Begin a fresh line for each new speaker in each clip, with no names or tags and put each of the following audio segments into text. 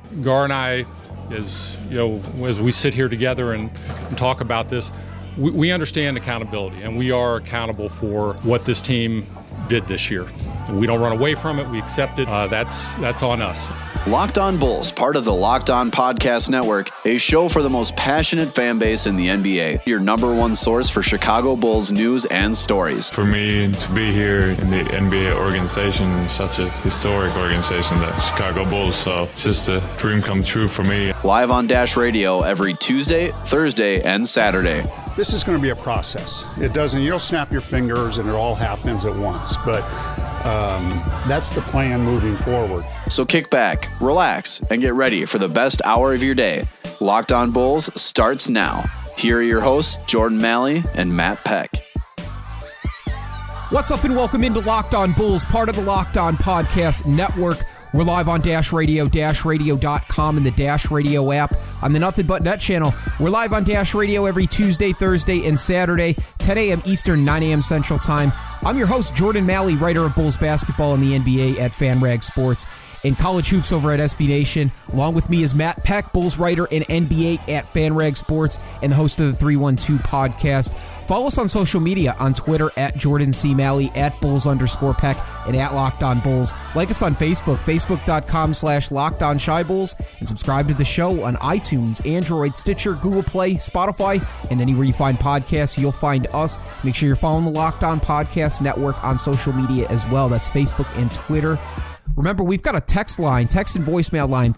Gar and I, as we sit here together and talk about this, we understand accountability, and we are accountable for what this team did this year. We don't run away from it. We accept it. That's on us.
Locked On Bulls, part of the Locked On Podcast Network, a show for the most passionate fan base in the NBA. Your number one source for Chicago Bulls news and stories.
For me to be here in the NBA organization, is such a historic organization, the Chicago Bulls, so it's just a dream come true for me.
Live on Dash Radio every Tuesday, Thursday, and Saturday.
This is going to be a process. You don't snap your fingers and it all happens at once, but that's the plan moving forward.
So kick back, relax, and get ready for the best hour of your day. Locked On Bulls starts now. Here are your hosts, Jordan Malley and Matt Peck.
What's up and welcome into Locked On Bulls, part of the Locked On Podcast Network. We're live on Dash Radio, dashradio.com, and the Dash Radio app. On the Nothing But Net channel, we're live on Dash Radio every Tuesday, Thursday, and Saturday, 10 a.m. Eastern, 9 a.m. Central Time. I'm your host, Jordan Malley, writer of Bulls basketball and the NBA at FanRag Sports and college hoops over at SB Nation. Along with me is Matt Peck, Bulls writer and NBA at FanRag Sports and the host of the 312 podcast. Follow us on social media on Twitter at Jordan C. Malley, at Bulls_Peck, and at Locked On Bulls. Like us on Facebook, facebook.com/LockedOnShyBulls, and subscribe to the show on iTunes, Android, Stitcher, Google Play, Spotify, and anywhere you find podcasts, you'll find us. Make sure you're following the Locked On Podcast Network on social media as well. That's Facebook and Twitter. Remember, we've got a text and voicemail line,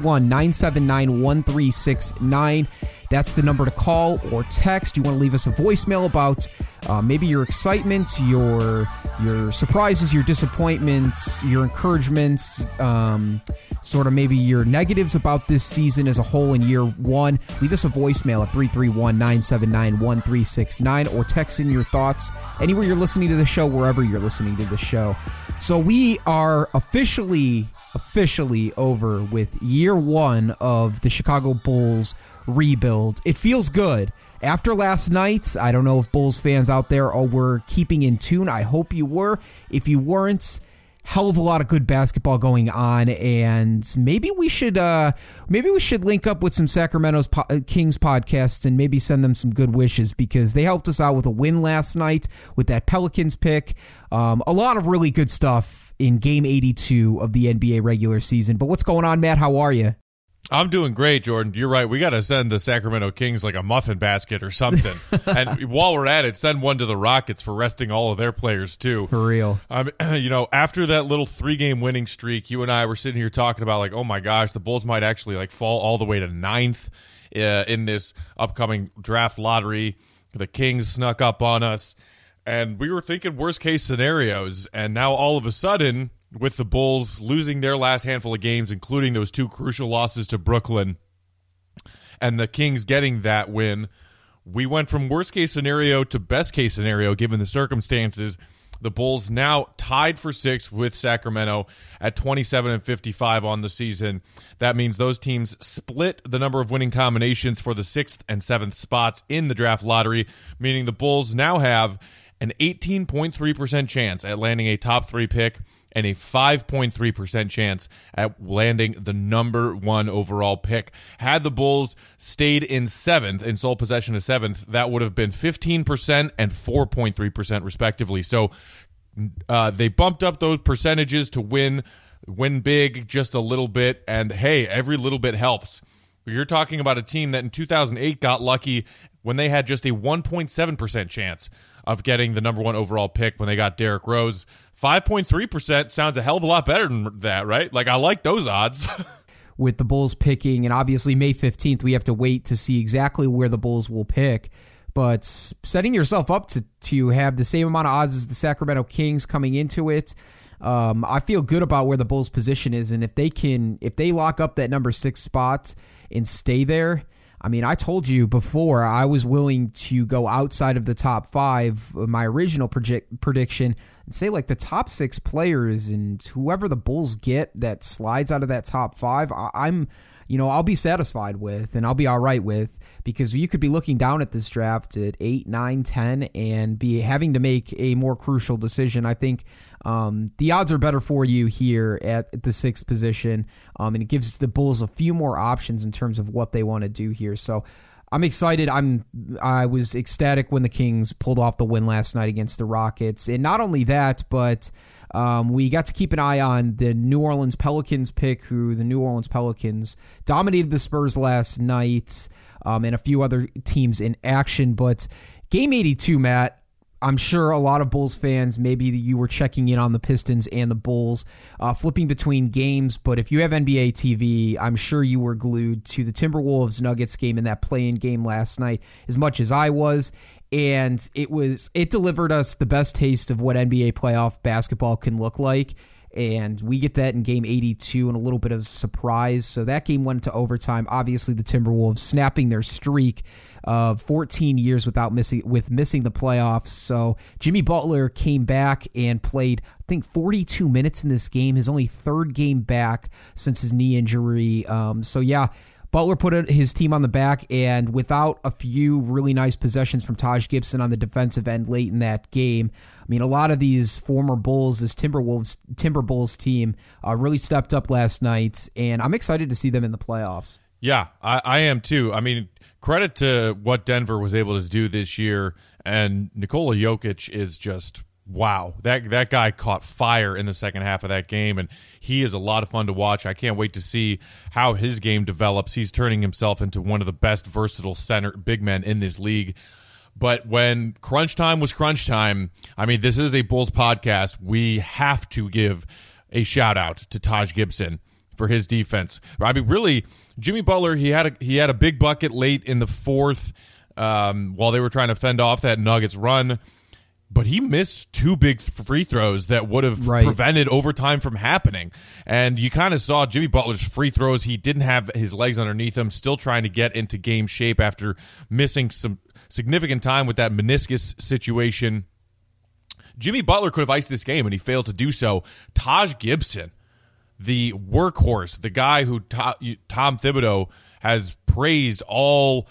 331-979-1369. That's the number to call or text. You want to leave us a voicemail about maybe your excitement, your surprises, your disappointments, your encouragements, sort of maybe your negatives about this season as a whole in year one. Leave us a voicemail at 331-979-1369 or text in your thoughts anywhere you're listening to the show, wherever you're listening to the show. So we are officially over with year one of the Chicago Bulls rebuild. It feels good. After last night, I don't know if Bulls fans out there were keeping in tune. I hope you were. If you weren't, hell of a lot of good basketball going on, and maybe we should link up with some Sacramento Kings podcasts and maybe send them some good wishes, because they helped us out with a win last night with that Pelicans pick. A lot of really good stuff in Game 82 of the NBA regular season. But what's going on, Matt? How are you?
I'm doing great, Jordan. You're right. We got to send the Sacramento Kings like a muffin basket or something. And while we're at it, send one to the Rockets for resting all of their players, too.
For real.
After that little 3-game winning streak, you and I were sitting here talking about, like, oh my gosh, the Bulls might actually like fall all the way to 9th in this upcoming draft lottery. The Kings snuck up on us. And we were thinking worst case scenarios. And now all of a sudden, with the Bulls losing their last handful of games, including those 2 crucial losses to Brooklyn, and the Kings getting that win, we went from worst-case scenario to best-case scenario given the circumstances. The Bulls now tied for 6th with Sacramento at 27-55 on the season. That means those teams split the number of winning combinations for the 6th and 7th spots in the draft lottery, meaning the Bulls now have an 18.3% chance at landing a top 3 pick and a 5.3% chance at landing the number 1 overall pick. Had the Bulls stayed in 7th, in sole possession of 7th, that would have been 15% and 4.3% respectively. So they bumped up those percentages to win big just a little bit, and hey, every little bit helps. You're talking about a team that in 2008 got lucky when they had just a 1.7% chance of getting the number 1 overall pick when they got Derrick Rose. 5.3% sounds a hell of a lot better than that, right? Like, I like those odds.
With the Bulls picking, and obviously May 15th, we have to wait to see exactly where the Bulls will pick. But setting yourself up to have the same amount of odds as the Sacramento Kings coming into it, I feel good about where the Bulls' position is. And if they lock up that number 6 spot and stay there, I mean, I told you before I was willing to go outside of the top 5, my original prediction, and say like the top 6 players and whoever the Bulls get that slides out of that top 5, I'll be satisfied with and I'll be all right with, because you could be looking down at this draft at 8, 9, 10 and be having to make a more crucial decision. I think the odds are better for you here at the 6th position, and it gives the Bulls a few more options in terms of what they want to do here. So I'm excited. I was ecstatic when the Kings pulled off the win last night against the Rockets. And not only that, but we got to keep an eye on the New Orleans Pelicans pick, who the New Orleans Pelicans dominated the Spurs last night, and a few other teams in action. But Game 82, Matt, I'm sure a lot of Bulls fans, maybe you were checking in on the Pistons and the Bulls, flipping between games. But if you have NBA TV, I'm sure you were glued to the Timberwolves-Nuggets game in that play-in game last night as much as I was. And it delivered us the best taste of what NBA playoff basketball can look like. And we get that in Game 82 and a little bit of surprise. So that game went to overtime. Obviously, the Timberwolves snapping their streak of 14 years missing the playoffs. So Jimmy Butler came back and played, I think, 42 minutes in this game, his only 3rd game back since his knee injury. Butler put his team on the back, and without a few really nice possessions from Taj Gibson on the defensive end late in that game, I mean, a lot of these former Bulls, this Timber Bulls team, really stepped up last night, and I'm excited to see them in the playoffs.
Yeah, I am too. I mean, credit to what Denver was able to do this year, and Nikola Jokic is just wow. That guy caught fire in the second half of that game, and he is a lot of fun to watch. I can't wait to see how his game develops. He's turning himself into one of the best versatile big men in this league. But when crunch time was crunch time, I mean, this is a Bulls podcast. We have to give a shout out to Taj Gibson for his defense. I mean, really, Jimmy Butler, he had a big bucket late in the 4th while they were trying to fend off that Nuggets run. But he missed 2 big free throws that would have prevented overtime from happening. And you kind of saw Jimmy Butler's free throws. He didn't have his legs underneath him, still trying to get into game shape after missing some significant time with that meniscus situation. Jimmy Butler could have iced this game, and he failed to do so. Taj Gibson, the workhorse, the guy who Tom Thibodeau has praised all,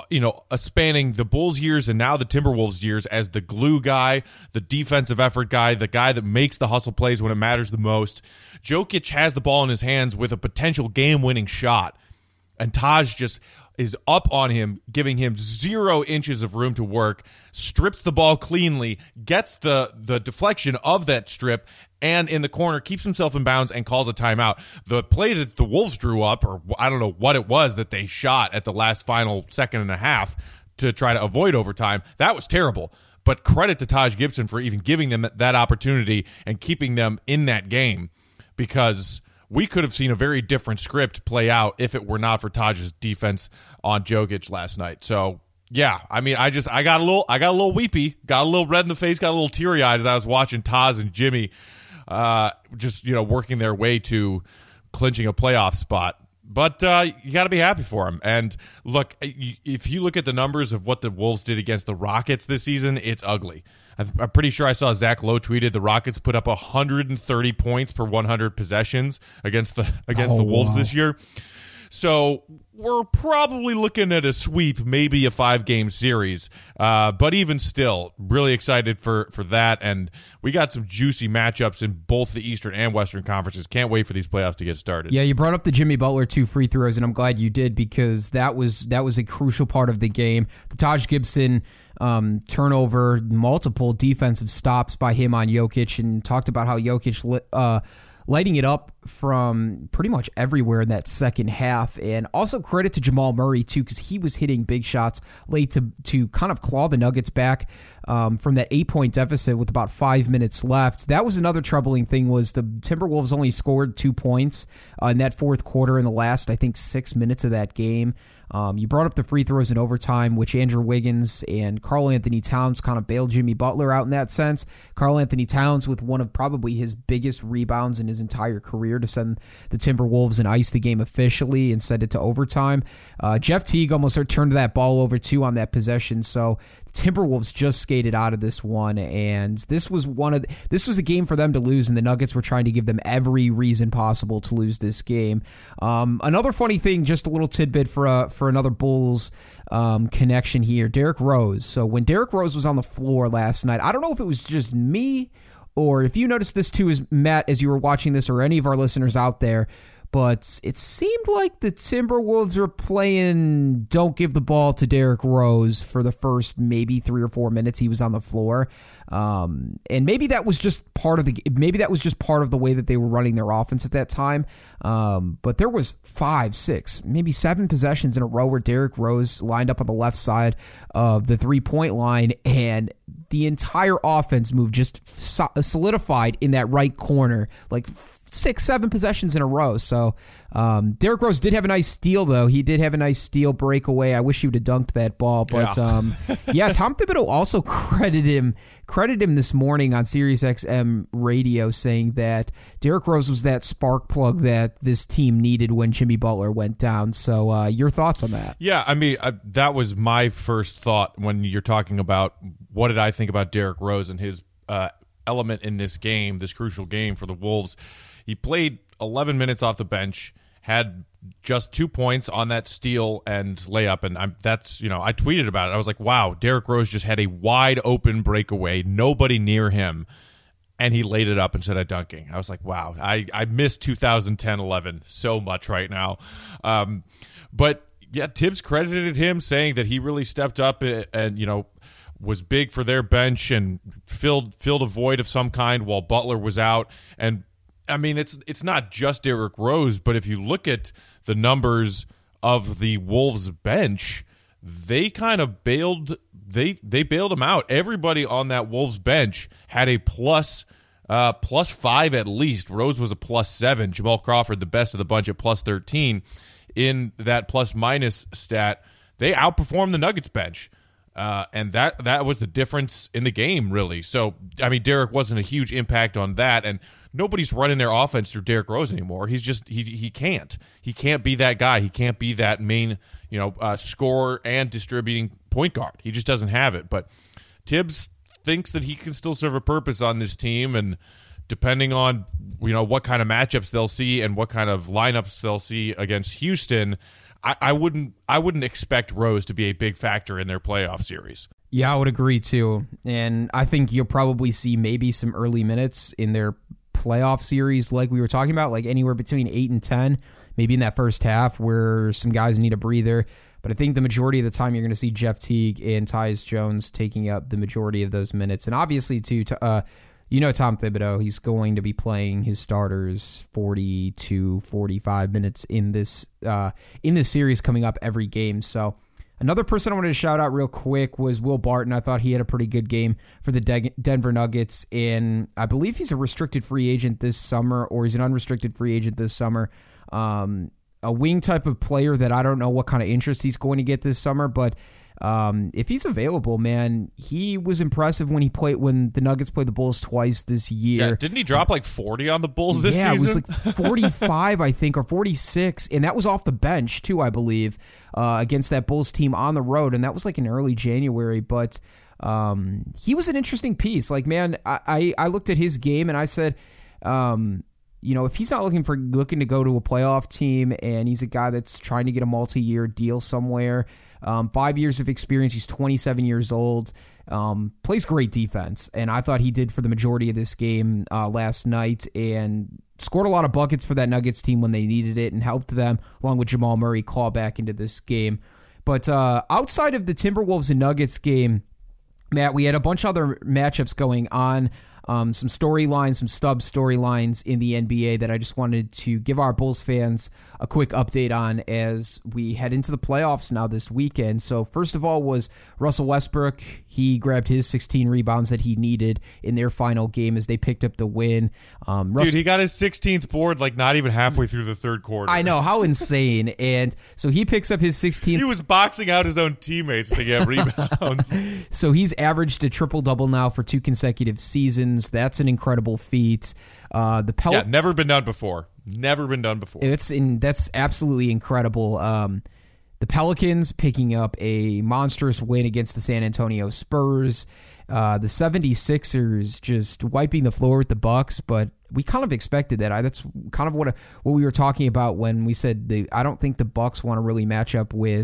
spanning the Bulls years and now the Timberwolves years as the glue guy, the defensive effort guy, the guy that makes the hustle plays when it matters the most. Jokic has the ball in his hands with a potential game-winning shot, and Taj just is up on him, giving him 0 inches of room to work, strips the ball cleanly, gets the deflection of that strip, and in the corner keeps himself in bounds and calls a timeout. The play that the Wolves drew up, or I don't know what it was that they shot at the last final second and a half to try to avoid overtime, that was terrible. But credit to Taj Gibson for even giving them that opportunity and keeping them in that game, because we could have seen a very different script play out if it were not for Taj's defense on Jokic last night. So yeah, I mean, I got a little weepy, got a little red in the face, got a little teary eyed as I was watching Taj and Jimmy, working their way to clinching a playoff spot. But you got to be happy for him. And look, if you look at the numbers of what the Wolves did against the Rockets this season, it's ugly. I'm pretty sure I saw Zach Lowe tweeted the Rockets put up 130 points per 100 possessions against the Wolves this year. So we're probably looking at a sweep, maybe a 5-game series. But even still, really excited for that. And we got some juicy matchups in both the Eastern and Western conferences. Can't wait for these playoffs to get started.
Yeah, you brought up the Jimmy Butler 2 free throws, and I'm glad you did, because that was a crucial part of the game. The Taj Gibson turnover, multiple defensive stops by him on Jokic, and talked about how Jokic lighting it up from pretty much everywhere in that second half. And also credit to Jamal Murray too, because he was hitting big shots late to kind of claw the Nuggets back from that 8-point deficit with about 5 minutes left. That was another troubling thing, was the Timberwolves only scored 2 points in that fourth quarter in the last, I think, 6 minutes of that game. You brought up the free throws in overtime, which Andrew Wiggins and Karl Anthony Towns kind of bailed Jimmy Butler out in that sense. Karl Anthony Towns with one of probably his biggest rebounds in his entire career to send the Timberwolves and ice the game officially and send it to overtime. Jeff Teague almost turned that ball over too on that possession. So Timberwolves just skated out of this one, and this was a game for them to lose, and the Nuggets were trying to give them every reason possible to lose this game. Another funny thing, just a little tidbit for another Bulls connection here, Derrick Rose. So when Derrick Rose was on the floor last night, I don't know if it was just me or if you noticed this too, as Matt, as you were watching this, or any of our listeners out there, but it seemed like the Timberwolves were playing don't give the ball to Derrick Rose for the first maybe 3 or 4 minutes he was on the floor. And maybe that was just part of the way that they were running their offense at that time. But there was 5, 6, maybe 7 possessions in a row where Derrick Rose lined up on the left side of the 3-point line, and the entire offense moved just solidified in that right corner, like 6, 7 possessions in a row. So Derrick Rose did have a nice steal, though. He did have a nice steal breakaway. I wish he would have dunked that ball. But Tom Thibodeau also credited him this morning on SiriusXM radio, saying that Derrick Rose was that spark plug that this team needed when Jimmy Butler went down. So your thoughts on that?
Yeah, I mean, that was my first thought when you're talking about what did I think about Derrick Rose and his element in this game, this crucial game for the Wolves. He played 11 minutes off the bench, had just 2 points on that steal and layup, and I tweeted about it. I was like, wow, Derrick Rose just had a wide open breakaway, nobody near him, and he laid it up instead of dunking. I was like, wow, I miss 2010-11 so much right now. But yeah, Tibbs credited him, saying that he really stepped up and was big for their bench and filled a void of some kind while Butler was out. And I mean, it's not just Derrick Rose, but if you look at the numbers of the Wolves bench, they kind of bailed. They bailed them out. Everybody on that Wolves bench had a plus 5 at least. Rose was a +7. Jamal Crawford, the best of the bunch, at +13. In that plus-minus stat, they outperformed the Nuggets bench. And that was the difference in the game, really. So, I mean, Derrick wasn't a huge impact on that, and nobody's running their offense through Derrick Rose anymore. He's just he can't be that guy. He can't be that main scorer and distributing point guard. He just doesn't have it. But Tibbs thinks that he can still serve a purpose on this team, and depending on what kind of matchups they'll see and what kind of lineups they'll see against Houston, I wouldn't expect Rose to be a big factor in their playoff series.
Yeah, I would agree too. And I think you'll probably see maybe some early minutes in their playoff series like we were talking about, like anywhere between 8 and 10, maybe in that first half where some guys need a breather. But I think the majority of the time you're going to see Jeff Teague and Tyus Jones taking up the majority of those minutes. And obviously, too, Tom Thibodeau, he's going to be playing his starters 40 to 45 minutes in this series coming up every game. So another person I wanted to shout out real quick was Will Barton. I thought he had a pretty good game for the Denver Nuggets, and I believe he's a restricted free agent this summer, or he's an unrestricted free agent this summer. A wing type of player that I don't know what kind of interest he's going to get this summer, but if he's available, man, he was impressive when the Nuggets played the Bulls twice this year.
Yeah, didn't he drop like 40 on the Bulls this season?
Yeah, it was like 45, I think, or 46, and that was off the bench too, I believe, against that Bulls team on the road, and that was like in early January. But he was an interesting piece. Like, man, I looked at his game and I said, if he's not looking to go to a playoff team, and he's a guy that's trying to get a multi-year deal somewhere. 5 years of experience. He's 27 years old. Plays great defense, and I thought he did for the majority of this game last night, and scored a lot of buckets for that Nuggets team when they needed it, and helped them, along with Jamal Murray, claw back into this game. But outside of the Timberwolves and Nuggets game, Matt, we had a bunch of other matchups going on. Some storylines, some stub storylines in the NBA that I just wanted to give our Bulls fans a quick update on as we head into the playoffs now this weekend. So first of all was Russell Westbrook. He grabbed his 16 rebounds that he needed in their final game as they picked up the win.
Dude, he got his 16th board like not even halfway through the third quarter.
I know, how insane. And so he picks up his 16th.
He was boxing out his own teammates to get rebounds.
So he's averaged a triple-double now for 2 consecutive seasons. That's an incredible feat.
Never been done before. Never been done before.
That's absolutely incredible. The Pelicans picking up a monstrous win against the San Antonio Spurs. The 76ers just wiping the floor with the Bucks, but we kind of expected that. That's kind of what we were talking about when we said I don't think the Bucks want to really match up with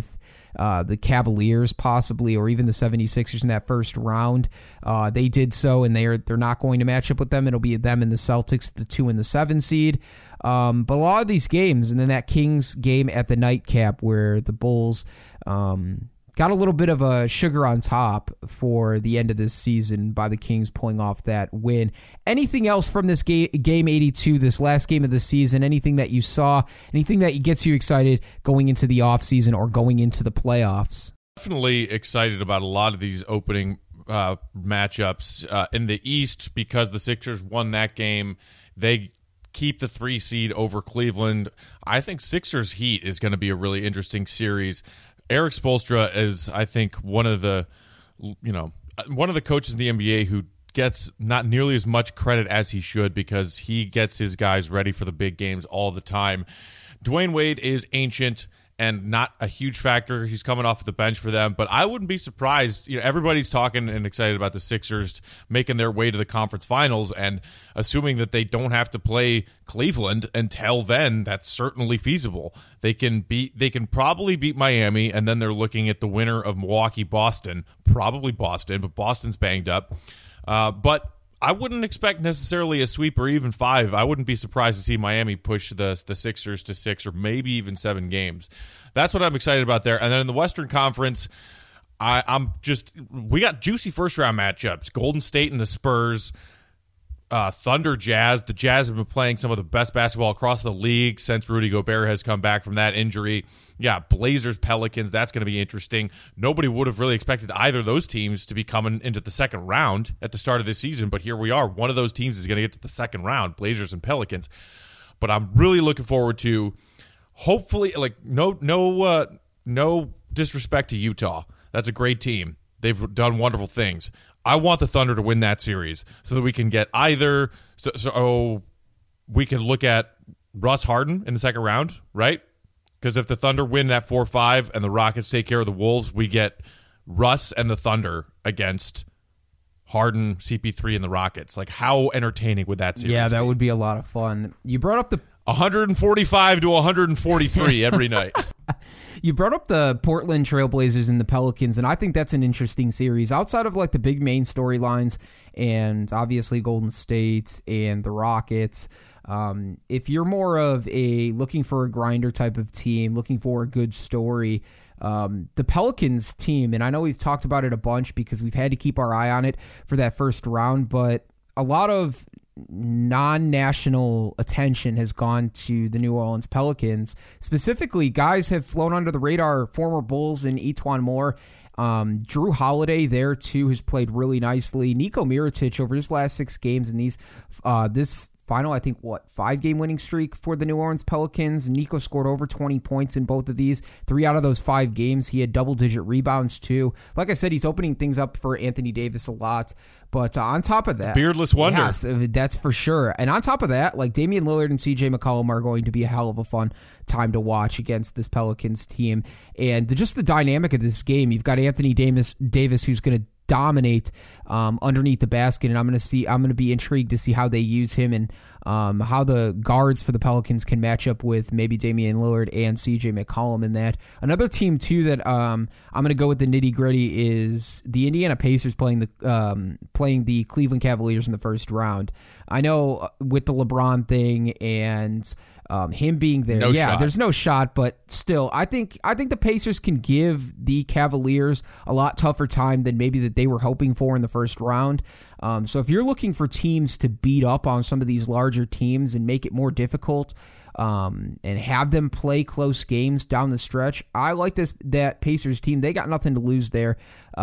the Cavaliers possibly, or even the 76ers in that first round. They did so, and they're not going to match up with them. It'll be them and the Celtics, the 2 and the 7 seed. But a lot of these games, and then that Kings game at the nightcap where the Bulls got a little bit of a sugar on top for the end of this season by the Kings pulling off that win. Anything else from this game 82, this last game of the season? Anything that you saw? Anything that gets you excited going into the offseason or going into the playoffs?
Definitely excited about a lot of these opening matchups in the East because the Sixers won that game. They keep the 3 seed over Cleveland. I think Sixers Heat is going to be a really interesting series. Eric Spoelstra is, I think, one of the coaches in the NBA who gets not nearly as much credit as he should because he gets his guys ready for the big games all the time. Dwayne Wade is ancient and not a huge factor. He's coming off the bench for them, but I wouldn't be surprised. Everybody's talking and excited about the Sixers making their way to the conference finals, and assuming that they don't have to play Cleveland until then, that's certainly feasible. They can probably beat Miami, and then they're looking at the winner of Milwaukee-Boston, probably Boston, but Boston's banged up. But I wouldn't expect necessarily a sweep or even 5. I wouldn't be surprised to see Miami push the Sixers to 6 or maybe even 7 games. That's what I'm excited about there. And then in the Western Conference, we got juicy first round matchups. Golden State and the Spurs, Thunder Jazz. The Jazz have been playing some of the best basketball across the league since Rudy Gobert has come back from that injury. Yeah, Blazers, Pelicans, that's going to be interesting. Nobody would have really expected either of those teams to be coming into the second round at the start of this season, but here we are. One of those teams is going to get to the second round, Blazers and Pelicans. But I'm really looking forward to, hopefully, no disrespect to Utah. That's a great team. They've done wonderful things. I want the Thunder to win that series so that we can get either so we can look at Russ Harden in the second round, right? Because if the Thunder win that 4-5 and the Rockets take care of the Wolves, we get Russ and the Thunder against Harden, CP3, and the Rockets. Like, how entertaining would that series be?
Yeah, that would be a lot of fun. You brought up the
145 to 143 every night.
You brought up the Portland Trailblazers and the Pelicans, and I think that's an interesting series. Outside of like the big main storylines and obviously Golden State and the Rockets, if you're more of a looking for a grinder type of team, looking for a good story, the Pelicans team, and I know we've talked about it a bunch because we've had to keep our eye on it for that first round, but a lot of non-national attention has gone to the New Orleans Pelicans. Specifically, guys have flown under the radar, former Bulls and Etuan Moore. Drew Holiday there too has played really nicely. Niko Mirotic over his last 6 games in these this final, I think, 5-game winning streak for the New Orleans Pelicans. Niko scored over 20 points in both of these. 3 out of those 5 games, he had double-digit rebounds too. Like I said, he's opening things up for Anthony Davis a lot. But on top of that,
beardless wonder.
Yes, that's for sure. And on top of that, like Damian Lillard and CJ McCollum are going to be a hell of a fun time to watch against this Pelicans team. And just the dynamic of this game, you've got Anthony Davis who's going to dominate underneath the basket, and I'm going to be intrigued to see how they use him and how the guards for the Pelicans can match up with maybe Damian Lillard and CJ McCollum in that. Another team too that I'm going to go with the nitty gritty is the Indiana Pacers playing the Cleveland Cavaliers in the first round. I know with the LeBron thing and him being there, there's no shot, but still, I think the Pacers can give the Cavaliers a lot tougher time than maybe that they were hoping for in the first round. So if you're looking for teams to beat up on some of these larger teams and make it more difficult, and have them play close games down the stretch, I like that Pacers team. They got nothing to lose there.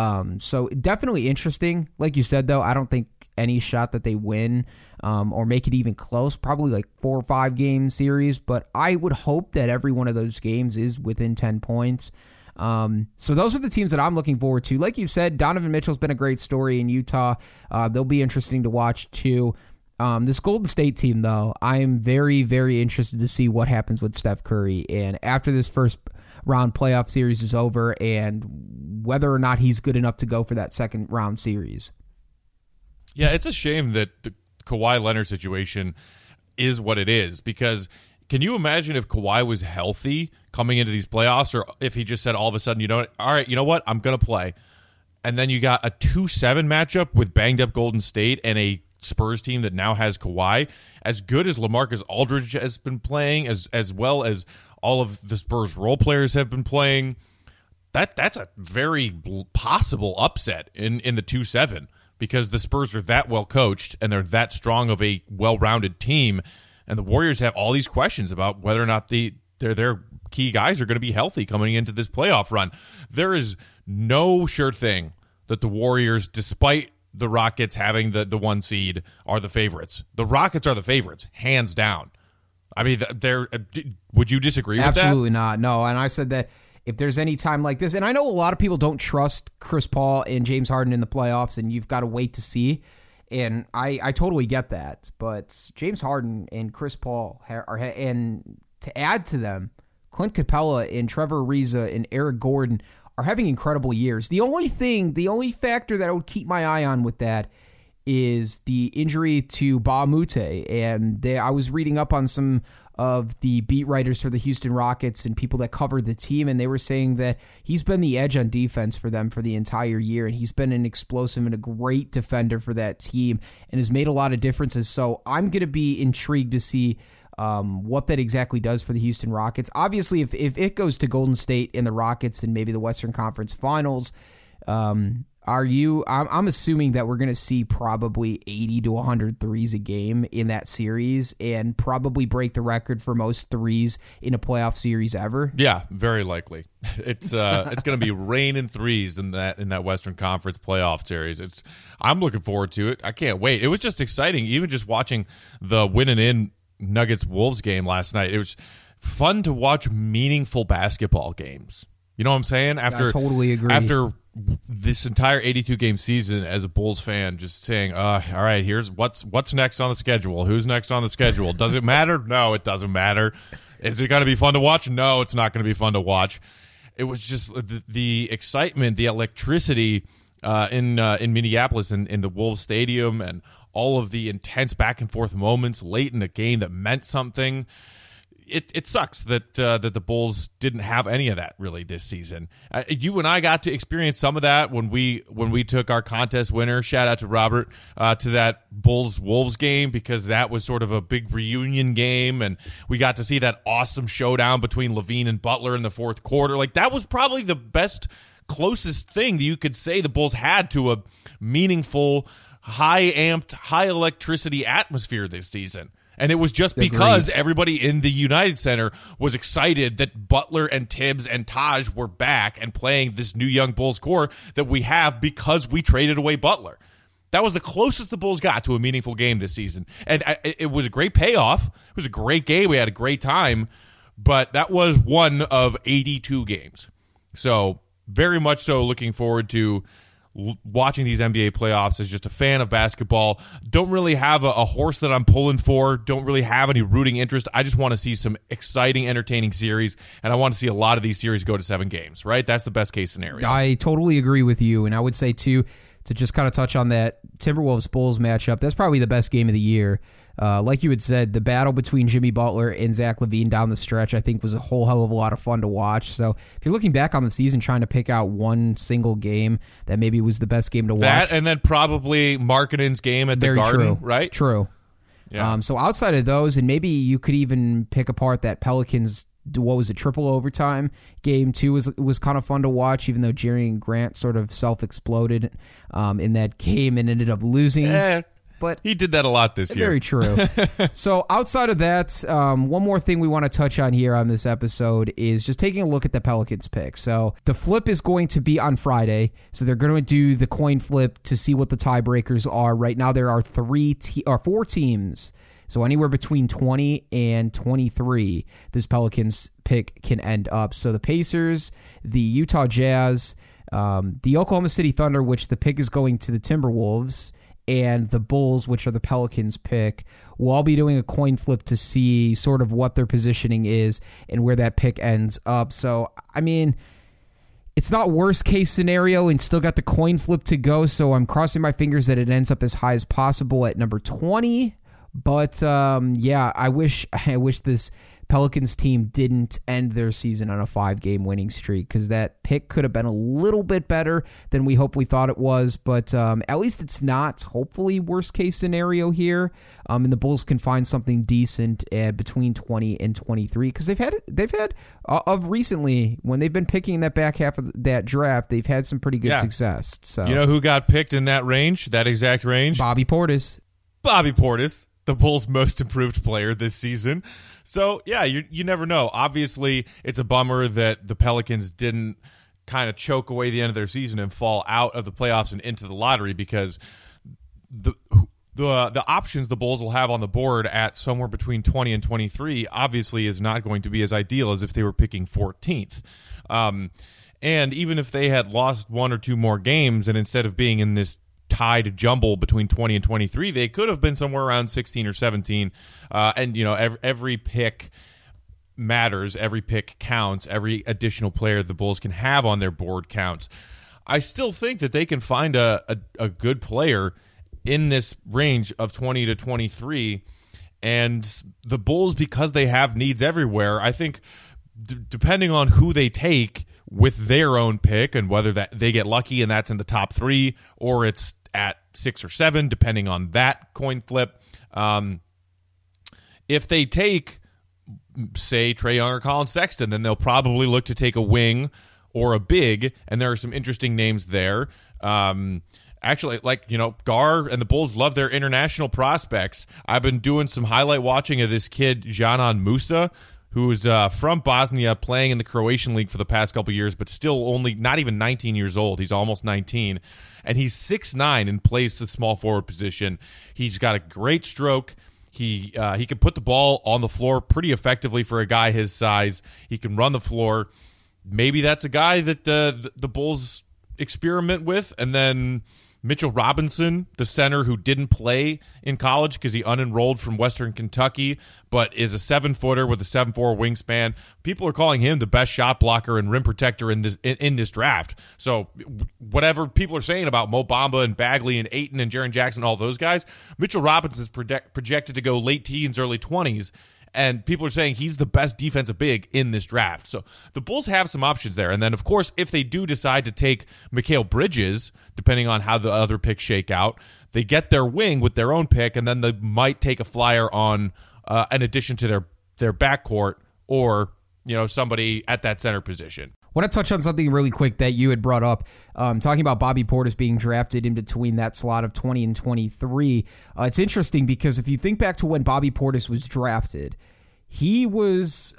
So definitely interesting. Like you said, though, I don't think any shot that they win or make it even close, probably like 4 or 5 game series, but I would hope that every one of those games is within 10 points. So those are the teams that I'm looking forward to. Like you said, Donovan Mitchell's been a great story in Utah. They'll be interesting to watch too. This Golden State team, though, I am very, very interested to see what happens with Steph Curry. And after this first round playoff series is over and whether or not he's good enough to go for that second round series.
Yeah, it's a shame that the Kawhi Leonard situation is what it is because can you imagine if Kawhi was healthy coming into these playoffs, or if he just said all of a sudden, all right, you know what, I'm going to play. And then you got a 2-7 matchup with banged up Golden State and a Spurs team that now has Kawhi. As good as LaMarcus Aldridge has been playing, as well as all of the Spurs role players have been playing, that's a very possible upset in the 2-7, because the Spurs are that well coached and they're that strong of a well-rounded team, and the Warriors have all these questions about whether or not their key guys are going to be healthy coming into this playoff run. There is no sure thing that the Warriors, despite the Rockets having the 1 seed, are the favorites. The Rockets are the favorites, hands down. I mean, would you disagree with that?
Absolutely not. No, and I said that if there's any time like this, and I know a lot of people don't trust Chris Paul and James Harden in the playoffs, and you've got to wait to see, and I totally get that. But James Harden and Chris Paul and to add to them, Clint Capella and Trevor Ariza and Eric Gordon are having incredible years. The only factor that I would keep my eye on with that is the injury to Ba Mute. And I was reading up on some of the beat writers for the Houston Rockets and people that covered the team, and they were saying that he's been the edge on defense for them for the entire year, and he's been an explosive and a great defender for that team and has made a lot of differences. So I'm going to be intrigued to see what that exactly does for the Houston Rockets. Obviously, if it goes to Golden State and the Rockets and maybe the Western Conference Finals, I'm assuming that we're going to see probably 80 to 100 threes a game in that series, and probably break the record for most threes in a playoff series ever.
Yeah, very likely. It's going to be raining threes in that Western Conference playoff series. I'm looking forward to it. I can't wait. It was just exciting, even just watching the winning in Nuggets-Wolves game last night. It was fun to watch meaningful basketball games. You know what I'm saying? I
totally agree.
After this entire 82-game season as a Bulls fan, just saying, all right, here's what's next on the schedule. Who's next on the schedule? Does it matter? No, it doesn't matter. Is it going to be fun to watch? No, it's not going to be fun to watch. It was just the excitement, the electricity in Minneapolis in the Wolves Stadium, and all of the intense back-and-forth moments late in the game that meant something. It sucks that the Bulls didn't have any of that really this season. You and I got to experience some of that when we took our contest winner, shout out to Robert, to that Bulls-Wolves game, because that was sort of a big reunion game, and we got to see that awesome showdown between LaVine and Butler in the fourth quarter. Like, that was probably the closest thing that you could say the Bulls had to a meaningful, high-amped, high-electricity atmosphere this season. And it was just because everybody in the United Center was excited that Butler and Tibbs and Taj were back and playing this new young Bulls core that we have because we traded away Butler. That was the closest the Bulls got to a meaningful game this season. And it was a great payoff. It was a great game. We had a great time. But that was one of 82 games. So very much so looking forward to watching these NBA playoffs. As just a fan of basketball. Don't really have a horse that I'm pulling for. Don't really have any rooting interest. I just want to see some exciting, entertaining series, and I want to see a lot of these series go to 7 games, right? That's the best case scenario.
I totally agree with you, and I would say, too, to just kind of touch on that Timberwolves-Bulls matchup, that's probably the best game of the year. Like you had said, the battle between Jimmy Butler and Zach LaVine down the stretch, I think, was a whole hell of a lot of fun to watch. So if you're looking back on the season trying to pick out one single game that maybe was the best game to watch.
That, and then probably Markkanen's game at the Garden,
true.
right?
True.
Yeah.
So outside of those, and maybe you could even pick apart that Pelicans, what was it, triple overtime game too, was kind of fun to watch, even though Jerry Grant sort of self-exploded in that game and ended up losing. But
he did that a lot this year.
Very true. So outside of that, one more thing we want to touch on here on this episode is just taking a look at the Pelicans pick. So the flip is going to be on Friday. So they're going to do the coin flip to see what the tiebreakers are. Right now there are 4 teams. So anywhere between 20 and 23, this Pelicans pick can end up. So the Pacers, the Utah Jazz, the Oklahoma City Thunder, which the pick is going to the Timberwolves, and the Bulls, which are the Pelicans pick, will all be doing a coin flip to see sort of what their positioning is and where that pick ends up. So, I mean, it's not worst case scenario and still got the coin flip to go, so I'm crossing my fingers that it ends up as high as possible at number 20. But, yeah, I wish this Pelicans team didn't end their season on a 5-game winning streak, because that pick could have been a little bit better than we thought it was. But at least it's not, hopefully, worst case scenario here. And the Bulls can find something decent between 20 and 23, because they've had of recently, when they've been picking that back half of that draft, they've had some pretty good success. So
you know who got picked in that range, that exact range?
Bobby Portis, the Bulls' most improved player this season. So, yeah, you never know. Obviously, it's a bummer that the Pelicans didn't kind of choke away the end of their season and fall out of the playoffs and into the lottery, because the options the Bulls will have on the board at somewhere between 20 and 23 obviously is not going to be as ideal as if they were picking 14th. And even if they had lost one or two more games, and instead of being in this tied jumble between 20 and 23, they could have been somewhere around 16 or 17. And, you know, every pick matters. Every pick counts. Every additional player the Bulls can have on their board counts. I still think that they can find a good player in this range of 20 to 23. And the Bulls, because they have needs everywhere, I think depending on who they take with their own pick, and whether that they get lucky and that's in the top 3 or it's at 6 or 7, depending on that coin flip. If they take, say, Trae Young or Colin Sexton, then they'll probably look to take a wing or a big, and there are some interesting names there. Actually, like, you know, Gar and the Bulls love their international prospects. I've been doing some highlight watching of this kid, Janan Musa, who's from Bosnia, playing in the Croatian league for the past couple years, but still only not even 19 years old. He's almost 19, and he's 6'9" and plays the small forward position. He's got a great stroke. He can put the ball on the floor pretty effectively for a guy his size. He can run the floor. Maybe that's a guy that the Bulls experiment with. And then Mitchell Robinson, the center who didn't play in college because he unenrolled from Western Kentucky, but is a 7-footer with a 7'4" wingspan. People are calling him the best shot blocker and rim protector in this draft. So whatever people are saying about Mo Bamba and Bagley and Ayton and Jaren Jackson, all those guys, Mitchell Robinson is projected to go late teens, early 20s. And people are saying he's the best defensive big in this draft. So the Bulls have some options there. And then, of course, if they do decide to take Mikal Bridges, depending on how the other picks shake out, they get their wing with their own pick, and then they might take a flyer on an addition to their backcourt, or, you know, somebody at that center position. I want to touch on something really quick that you had brought up, talking about Bobby Portis being drafted in between that slot of 20 and 23. It's interesting because if you think back to when Bobby Portis was drafted, he was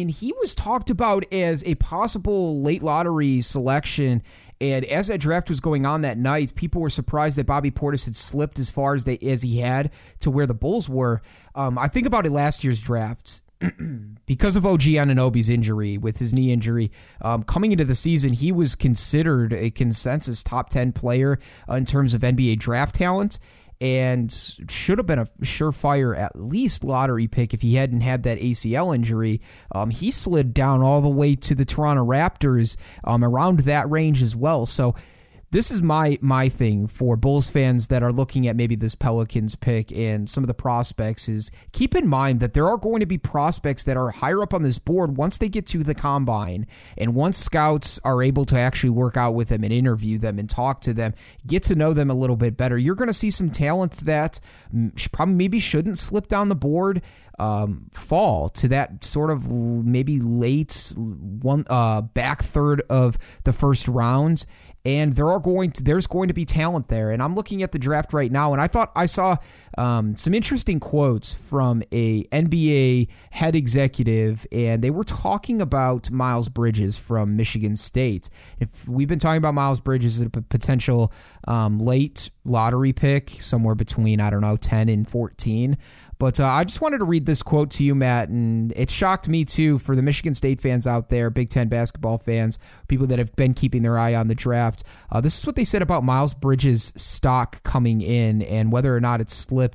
talked about as a possible late lottery selection. And as that draft was going on that night, people were surprised that Bobby Portis had slipped as far as he had to where the Bulls were. I think about it last year's draft. Because of OG Anunoby's injury, with his knee injury, coming into the season, he was considered a consensus top 10 player in terms of NBA draft talent, and should have been a surefire at least lottery pick if he hadn't had that ACL injury. He slid down all the way to the Toronto Raptors, around that range as well. So this is my thing for Bulls fans that are looking at maybe this Pelicans pick and some of the prospects is keep in mind that there are going to be prospects that are higher up on this board once they get to the combine, and once scouts are able to actually work out with them and interview them and talk to them, get to know them a little bit better. You're going to see some talent that probably maybe shouldn't slip down the board, fall to that sort of maybe late back third of the first round. And there's going to be talent there. And I'm looking at the draft right now, and I thought I saw some interesting quotes from a NBA head executive, and they were talking about Miles Bridges from Michigan State. If we've been talking about Miles Bridges as a potential late lottery pick, somewhere between, 10 and 14. But I just wanted to read this quote to you, Matt, and it shocked me too for the Michigan State fans out there, Big Ten basketball fans, people that have been keeping their eye on the draft. This is what they said about Miles Bridges' stock coming in and whether or not it slipped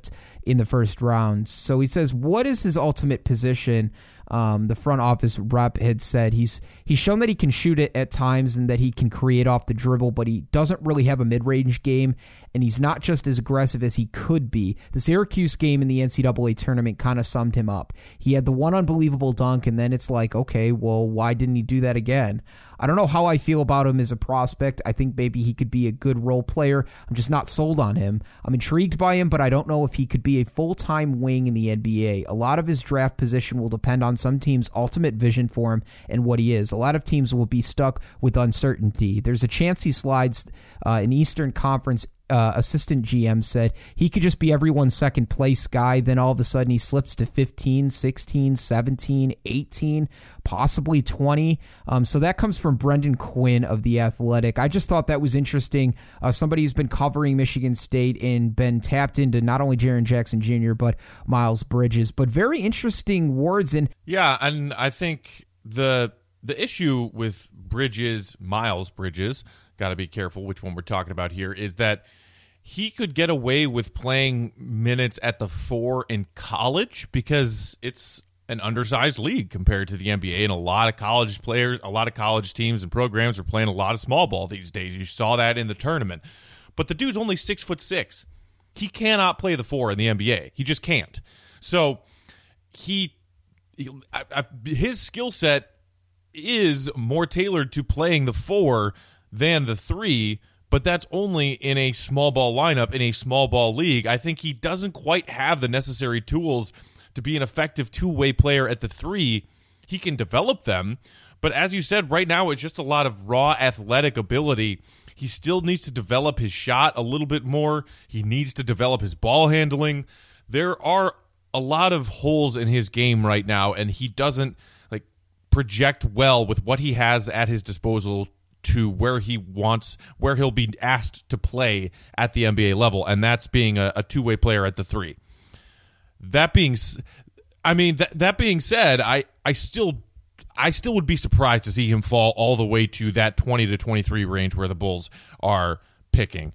in the first round. So he says, what is his ultimate position? The front office rep had said he's shown that he can shoot it at times and that he can create off the dribble, but he doesn't really have a mid-range game, and he's not just as aggressive as he could be. The Syracuse game in the NCAA tournament kind of summed him up. He had the one unbelievable dunk, and then it's like, okay, well, why didn't he do that again? I don't know how I feel about him as a prospect. I think maybe he could be a good role player. I'm just not sold on him. I'm intrigued by him, but I don't know if he could be a full-time wing in the NBA. A lot of his draft position will depend on some team's ultimate vision for him and what he is. A lot of teams will be stuck with uncertainty. There's a chance he slides an Eastern Conference assistant GM said he could just be everyone's second place guy. Then all of a sudden he slips to 15, 16, 17, 18, possibly 20. So that comes from Brendan Quinn of The Athletic. I just thought that was interesting. Somebody who's been covering Michigan State and been tapped into not only Jaren Jackson Jr., but Miles Bridges. But very interesting words. And
yeah, and I think the issue with Miles Bridges, got to be careful which one we're talking about here, is that he could get away with playing minutes at the 4 in college because it's an undersized league compared to the NBA, and a lot of college players, a lot of college teams and programs are playing a lot of small ball these days. You saw that in the tournament. But the dude's only 6'6". He cannot play the 4 in the NBA. He just can't. So his skill set is more tailored to playing the 4 than the 3, but that's only in a small ball lineup in a small ball league. I think he doesn't quite have the necessary tools to be an effective two-way player at the 3. He can develop them, but as you said, right now it's just a lot of raw athletic ability. He still needs to develop his shot a little bit more. He needs to develop his ball handling. There are a lot of holes in his game right now, and he doesn't project well with what he has at his disposal to where he'll be asked to play at the NBA level, and that's being a two-way player at the 3. That being said, I still would be surprised to see him fall all the way to that 20 to 23 range where the Bulls are picking.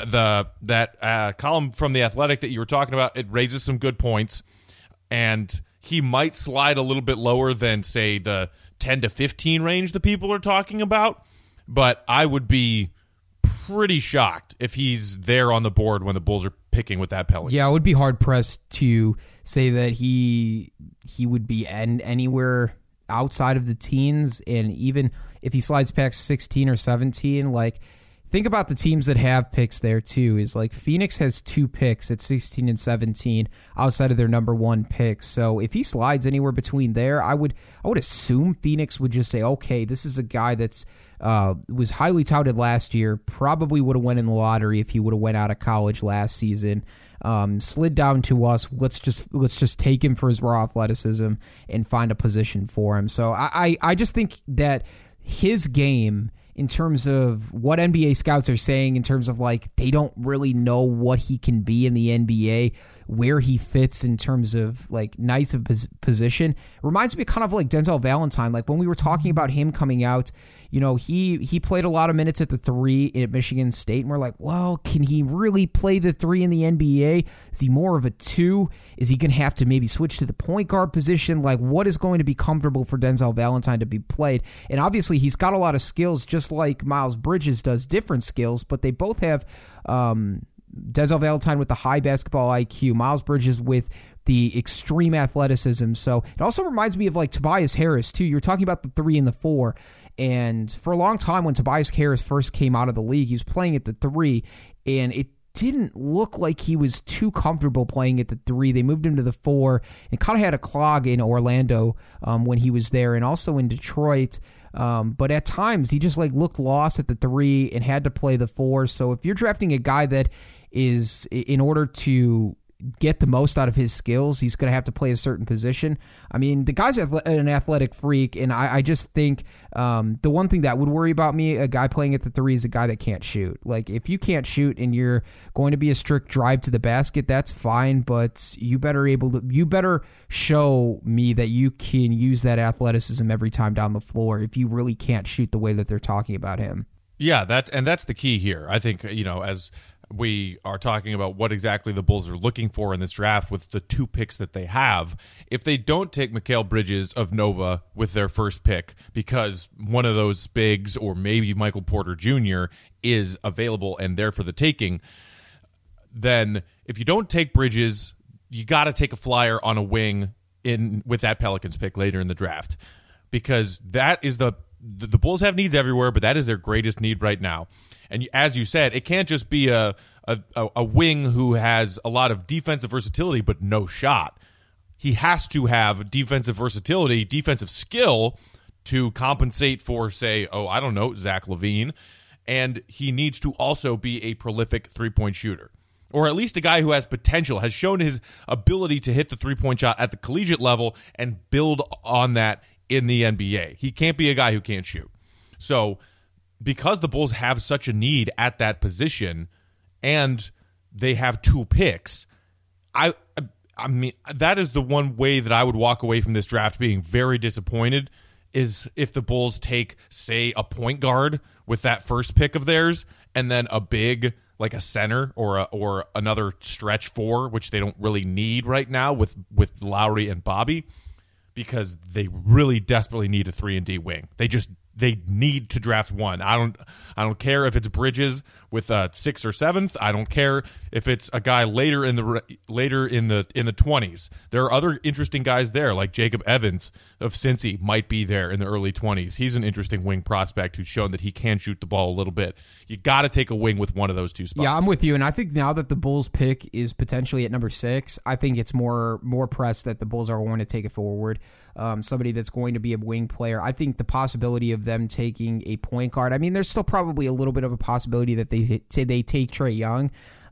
That column from The Athletic that you were talking about, it raises some good points, and he might slide a little bit lower than, say, the 10 to 15 range the people are talking about. But I would be pretty shocked if he's there on the board when the Bulls are picking with that Pelican.
Yeah, I would be hard-pressed to say that he would be anywhere outside of the teens. And even if he slides past 16 or 17, think about the teams that have picks there too. Is Phoenix has 2 picks at 16 and 17 outside of their number 1 picks. So if he slides anywhere between there, I would assume Phoenix would just say, okay, this is a guy that's was highly touted last year, probably would have went in the lottery if he would have went out of college last season. Slid down to us. Let's just take him for his raw athleticism and find a position for him. So I just think that his game, in terms of what NBA scouts are saying, in terms of they don't really know what he can be in the NBA, where he fits in terms of nights of position, reminds me kind of like Denzel Valentine. When we were talking about him coming out, he played a lot of minutes at the 3 at Michigan State, and we're like, well, can he really play the 3 in the NBA? Is he more of a 2? Is he going to have to maybe switch to the point guard position? What is going to be comfortable for Denzel Valentine to be played? And obviously, he's got a lot of skills, just like Miles Bridges does, different skills, but they both have Denzel Valentine with the high basketball IQ, Miles Bridges with the extreme athleticism. So it also reminds me of Tobias Harris, too. You're talking about the 3 and the 4. And for a long time, when Tobias Harris first came out of the league, he was playing at the 3, and it didn't look like he was too comfortable playing at the 3. They moved him to the 4 and kind of had a clog in Orlando when he was there, and also in Detroit. But at times, he just looked lost at the 3 and had to play the 4. So if you're drafting a guy that is, in order to get the most out of his skills, he's going to have to play a certain position. I mean, the guy's an athletic freak, and I just think the one thing that would worry about me, a guy playing at the 3, is a guy that can't shoot. If you can't shoot and you're going to be a strict drive to the basket, that's fine, but you better show me that you can use that athleticism every time down the floor if you really can't shoot the way that they're talking about him.
Yeah, that's the key here. I think, as we are talking about what exactly the Bulls are looking for in this draft with the 2 picks that they have. If they don't take Mikal Bridges of Nova with their first pick because one of those bigs or maybe Michael Porter Jr. is available and there for the taking, then if you don't take Bridges, you got to take a flyer on a wing in with that Pelicans pick later in the draft, because that is the Bulls have needs everywhere, but that is their greatest need right now. And as you said, it can't just be a wing who has a lot of defensive versatility but no shot. He has to have defensive versatility, defensive skill to compensate for, say, Zach LaVine. And he needs to also be a prolific three-point shooter, or at least a guy who has potential, has shown his ability to hit the three-point shot at the collegiate level and build on that in the NBA. He can't be a guy who can't shoot. So because the Bulls have such a need at that position and they have 2 picks, I mean, that is the one way that I would walk away from this draft being very disappointed, is if the Bulls take, say, a point guard with that first pick of theirs and then a big, like a center or another stretch 4, which they don't really need right now with Lowry and Bobby, because they really desperately need a 3-and-D wing. They need to draft one. I don't care if it's Bridges with 6th or 7th. I don't care if it's a guy later in the 20s. There are other interesting guys there, like Jacob Evans of Cincy might be there in the early 20s. He's an interesting wing prospect who's shown that he can shoot the ball a little bit. You got to take a wing with one of those 2 spots.
Yeah, I'm with you, and I think now that the Bulls pick is potentially at number 6, I think it's more press that the Bulls are going to take it forward. Somebody that's going to be a wing player. I think the possibility of them taking a point guard, I mean, there's still probably a little bit of a possibility that they take Trae Young,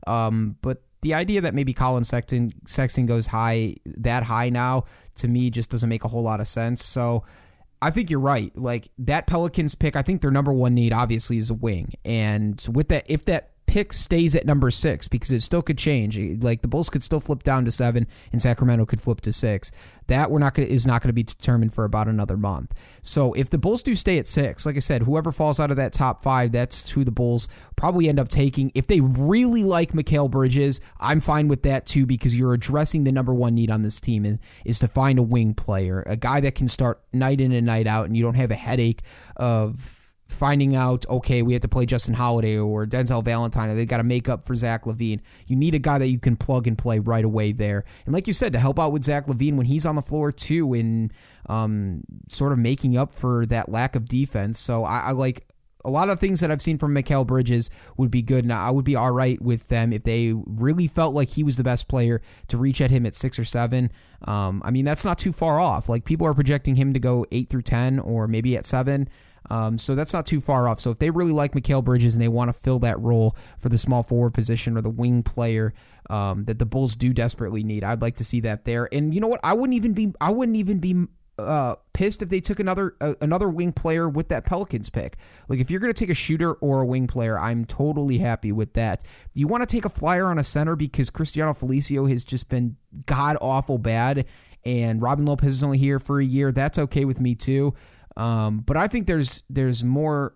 but the idea that maybe Colin Sexton goes that high now, to me, just doesn't make a whole lot of sense. So I think you're right. Like, that Pelicans pick, I think their number 1 need obviously is a wing, and with that, if that pick stays at number 6, because it still could change. Like, the Bulls could still flip down to 7 and Sacramento could flip to 6. That is not going to be determined for about another month. So if the Bulls do stay at 6, like I said, whoever falls out of that top 5, that's who the Bulls probably end up taking. If they really like Mikal Bridges, I'm fine with that too, because you're addressing the number 1 need on this team is to find a wing player, a guy that can start night in and night out, and you don't have a headache of finding out, okay, we have to play Justin Holiday or Denzel Valentine, or they got to make up for Zach LaVine. You need a guy that you can plug and play right away there. And like you said, to help out with Zach LaVine when he's on the floor too, and sort of making up for that lack of defense. So I like a lot of things that I've seen from Mikal Bridges would be good. Now, I would be all right with them if they really felt like he was the best player to reach at him at 6 or 7. I mean, that's not too far off. Like, people are projecting him to go 8 through 10 or maybe at 7. So that's not too far off. So if they really like Mikal Bridges and they want to fill that role for the small forward position or the wing player that the Bulls do desperately need, I'd like to see that there. And you know what? I wouldn't even be pissed if they took another wing player with that Pelicans pick. Like, if you're going to take a shooter or a wing player, I'm totally happy with that. You want to take a flyer on a center because Cristiano Felicio has just been god awful bad, and Robin Lopez is only here for a year. That's okay with me too. But I think there's more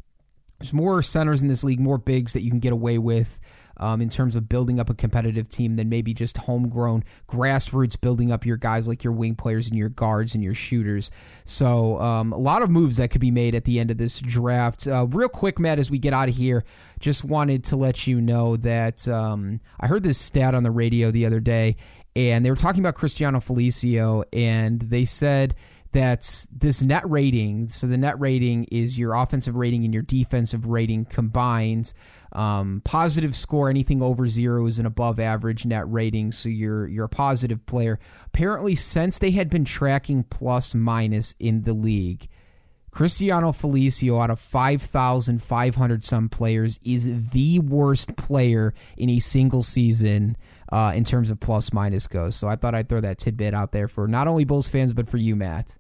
centers in this league, more bigs that you can get away with in terms of building up a competitive team than maybe just homegrown grassroots building up your guys like your wing players and your guards and your shooters. So a lot of moves that could be made at the end of this draft. Real quick, Matt, as we get out of here, just wanted to let you know that I heard this stat on the radio the other day, and they were talking about Cristiano Felicio, and they said that this net rating, so the net rating is your offensive rating and your defensive rating combined. Positive score, anything over 0 is an above average net rating, so you're a positive player. Apparently, since they had been tracking plus minus in the league, Cristiano Felicio, out of 5,500 some players, is the worst player in a single season in terms of plus minus goes. So I thought I'd throw that tidbit out there for not only Bulls fans, but for you, Matt.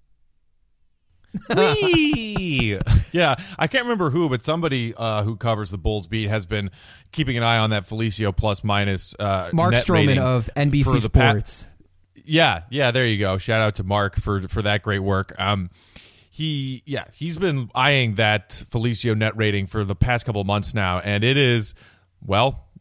Whee! Yeah, I can't remember who, but somebody who covers the Bulls beat has been keeping an eye on that Felicio plus minus
Mark
net
Stroman
rating
of NBC Sports.
Yeah, there you go. Shout out to Mark for that great work. He's been eyeing that Felicio net rating for the past couple of months now, and it is, well,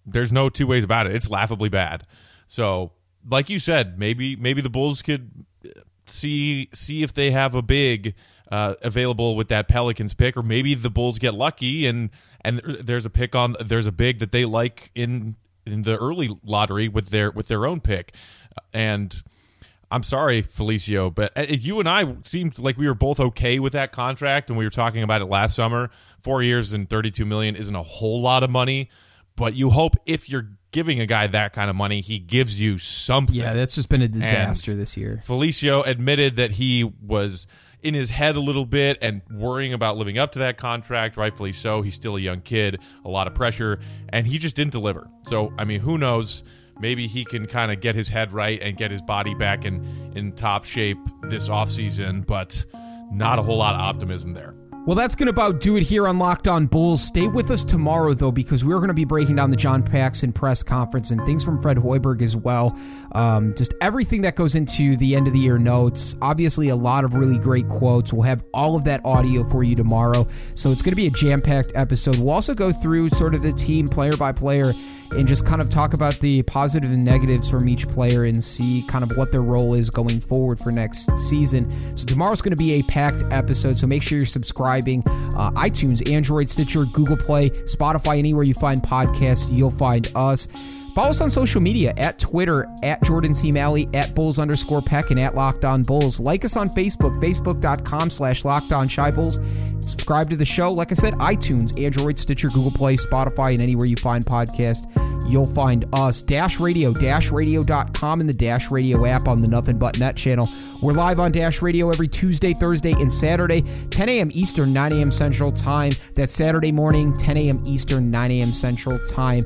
There's no two ways about it. It's laughably bad. So, like you said, maybe the Bulls could see if they have a big available with that Pelicans pick, or maybe the Bulls get lucky and there's a big that they like in the early lottery with their own pick. And I'm sorry, Felicio, but you and I seemed like we were both okay with that contract, and we were talking about it last summer. 4 years and $32 million isn't a whole lot of money, but you hope if you're giving a guy that kind of money, he gives you something.
Yeah, that's just been a disaster this year.
Felicio admitted that he was in his head a little bit and worrying about living up to that contract, rightfully so. He's still a young kid, a lot of pressure, and he just didn't deliver. So, I mean, who knows? Maybe he can kind of get his head right and get his body back in top shape this offseason, but not a whole lot of optimism there.
Well, that's going to about do it here on Locked On Bulls. Stay with us tomorrow, though, because we're going to be breaking down the John Paxson press conference and things from Fred Hoiberg as well. Just everything that goes into the end-of-the-year notes. Obviously, a lot of really great quotes. We'll have all of that audio for you tomorrow. So it's going to be a jam-packed episode. We'll also go through sort of the team player by player and just kind of talk about the positive and negatives from each player and see kind of what their role is going forward for next season. So tomorrow's going to be a packed episode, so make sure you're subscribing. iTunes, Android, Stitcher, Google Play, Spotify, anywhere you find podcasts, you'll find us. Follow us on social media at Twitter, at Jordan C. Malley, at Bulls_Peck, and at Locked On Bulls. Like us on Facebook, facebook.com/LockedOnShyBulls. Subscribe to the show. Like I said, iTunes, Android, Stitcher, Google Play, Spotify, and anywhere you find podcasts, you'll find us. Dash Radio, DashRadio.com, and the Dash Radio app on the Nothing But Net channel. We're live on Dash Radio every Tuesday, Thursday, and Saturday, 10 a.m. Eastern, 9 a.m. Central Time. That's Saturday morning, 10 a.m. Eastern, 9 a.m. Central Time.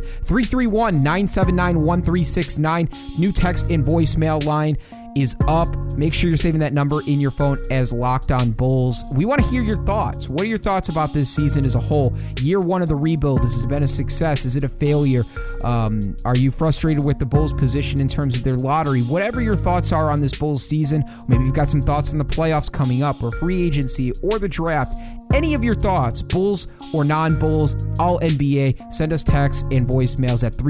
331-979-1369. New text and voicemail line is up. Make sure you're saving that number in your phone as Locked On Bulls. We want to hear your thoughts. What are your thoughts about this season as a whole? Year one of the rebuild, has it been a success? Is it a failure? Are you frustrated with the Bulls' position in terms of their lottery? Whatever your thoughts are on this Bulls season, maybe you've got some thoughts on the playoffs coming up, or free agency, or the draft. Any of your thoughts, Bulls or non-Bulls, all NBA, send us texts and voicemails at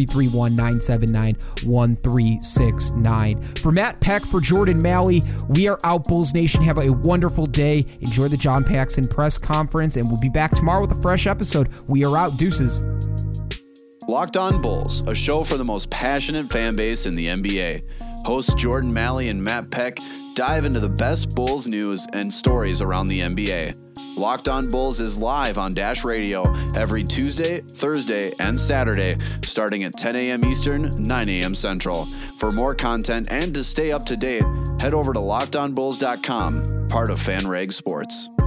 331-979-1369. For Matt Peck, for Jordan Malley, we are out, Bulls Nation. Have a wonderful day. Enjoy the John Paxson press conference, and we'll be back tomorrow with a fresh episode. We are out. Deuces.
Locked On Bulls, a show for the most passionate fan base in the NBA. Hosts Jordan Malley and Matt Peck dive into the best Bulls news and stories around the NBA. Locked On Bulls is live on Dash Radio every Tuesday, Thursday, and Saturday, starting at 10 a.m. Eastern, 9 a.m. Central. For more content and to stay up to date, head over to LockedOnBulls.com, part of FanRag Sports.